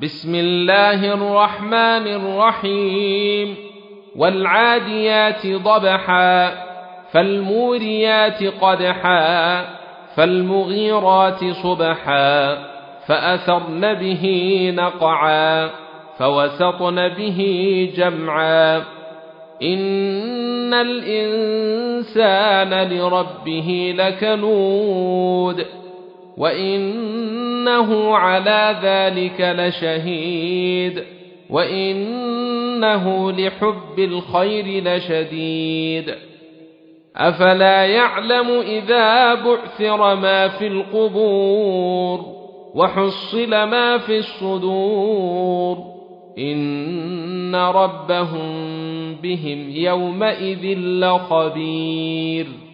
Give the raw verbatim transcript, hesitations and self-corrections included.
بسم الله الرحمن الرحيم والعاديات ضبحا فالموريات قدحا فالمغيرات صبحا فأثرن به نقعا فوسطن به جمعا إن الإنسان لربه لكنود وإنه على ذلك لشهيد وإنه لحب الخير لشديد أفلا يعلم إذا بعثر ما في القبور وحصل ما في الصدور إن ربهم بهم يومئذ لخبير.